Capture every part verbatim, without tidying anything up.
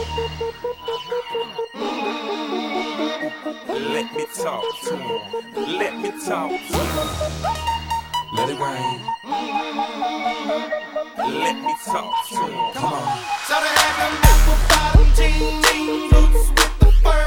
Let me talk to him. Let me talk to him. Let it rain. Let me talk to him. Come on. So they had them apple bottom jeans, boots with the fur.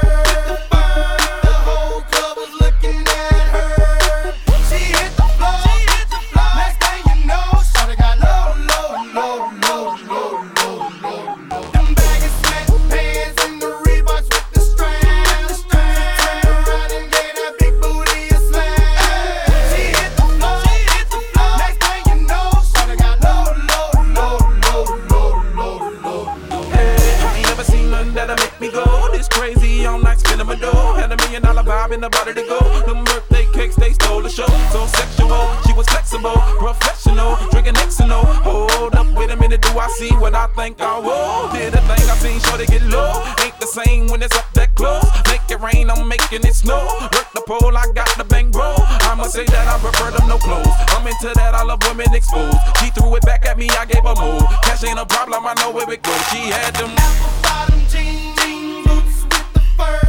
The whole club was looking at her. She hit the floor. Next thing you know, shawty got low, low, low, low, low, low, low, low. Them baggy sweatpants and the Reeboks with the straps. Turned around and gave that big booty a slam. She hit the floor. Next thing you know, shawty got low, low, low, low, low, low, low, low. Hey, I ain't never seen nothing that'll make me go this crazy all night spinning my dough. Had a million dollar vibe in the body to go. Them birthday cakes, they stole the show. So sexual, she was flexible, professional, drinking X and O. Hold up, wait a minute, do I see what I think I will? Did a thing I seen, sure they get low. Ain't the same when it's up that close. Make it rain, I'm making it snow. Work the pole, I got the bang bro. I must say that I prefer them no clothes. I'm into that, I love women exposed. She threw it back at me, I gave her move. Cash ain't a problem, I know where it goes. She had them Apple bottom jeans, boots with the fur.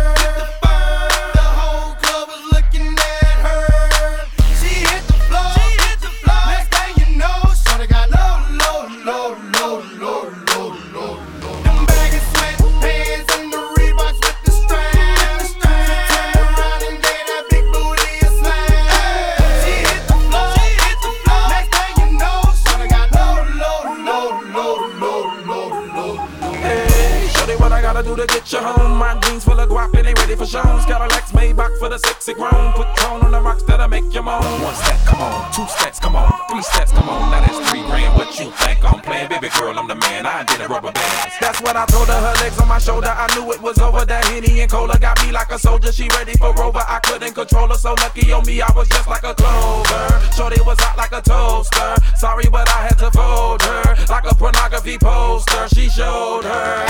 The whole club was looking at her. She hit the floor. Next thing you know, shawty got low, low, low, low, low, low, low, low. Them baggy sweatpants and the Reeboks with the straps. Turned around and gave that big booty a slam. She hit the floor. Next thing you know, shawty got low, low, low, low, low, low, low, low. Hey, shorty, what I gotta do to get you home? My jeans full of guap and they ready for shows. Got a Lex Maybach for the sexy grown. Put tone on the rocks that'll make you moan. One step, come on. Two steps, come on. Three steps, come on. Now that's three grand. What you think I'm playing? Baby girl, I'm the man. I did a rubber band. That's what I told her. Her legs on my shoulder. I knew it was over. That Henny and Cola got me like a soldier. She ready for Rover. I couldn't control her. So lucky on me, I was just like a clover. Shorty was hot like a toaster. Sorry, but I had to fold her like a pornography poster. She showed her